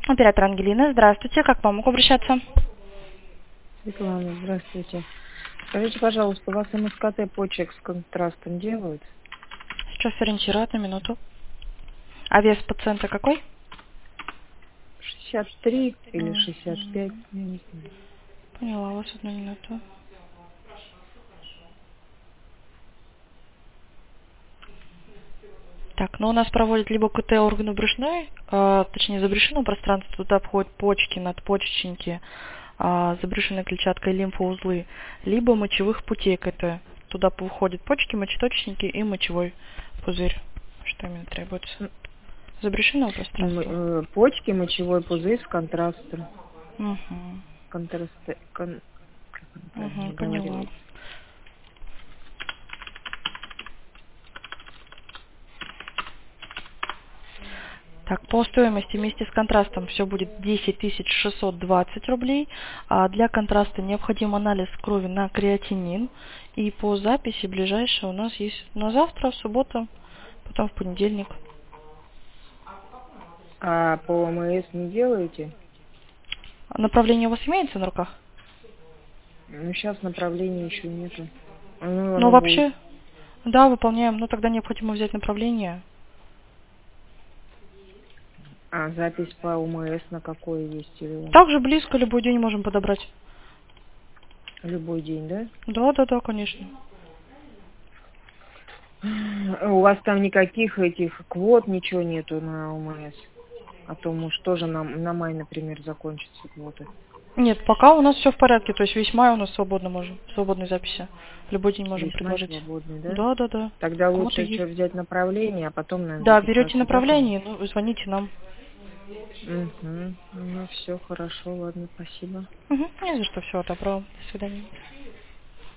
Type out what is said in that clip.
Оператор Ангелина, здравствуйте. Как к вам могу обращаться? Светлана, здравствуйте. Скажите, пожалуйста, у вас МСКТ почек с контрастом делают? Сейчас ориентирую на минуту. А вес пациента какой? 63 или 65, Мгм. я не знаю. Поняла вас, одну минуту. Так, ну у нас проводят либо КТ органу брюшной, точнее забрюшинного пространства, туда входят почки, надпочечники, забрюшинная клетчатка и лимфоузлы, либо мочевых путей КТ. Туда входят почки, мочеточники и мочевой пузырь. Что именно требуется? Забрюшинного пространства? Почки, мочевой пузырь с контрастом. Угу. Как он Угу, правильно поняла. говорил? Так, по стоимости вместе с контрастом все будет 10 620 рублей. А для контраста необходим анализ крови на креатинин. И по записи ближайшая у нас есть на завтра, в субботу, потом в понедельник. А по ОМС не делаете? Направление у вас имеется на руках? Ну, сейчас направления еще нету. Ну, Ну, оно будет. вообще, да, выполняем. Но тогда необходимо взять направление. А запись по ОМС на какое есть? Или Также близко любой день можем подобрать. любой день, да? Да, да, да, конечно. У вас там никаких этих квот, ничего нету на ОМС? А то, может, тоже на май, например, закончатся квоты. Нет, пока у нас все в порядке. То есть весь май у нас свободно можем, свободные записи. Любой день можем Весь май предложить. свободный, да? Да, да, да. Тогда У кого-то лучше есть. что взять направление, а потом, наверное, Да, берете записаться, да, к вам? направление, ну, вы звоните нам. Угу. Ну, все хорошо, ладно, спасибо. Угу, не за что, всего доброго. До свидания.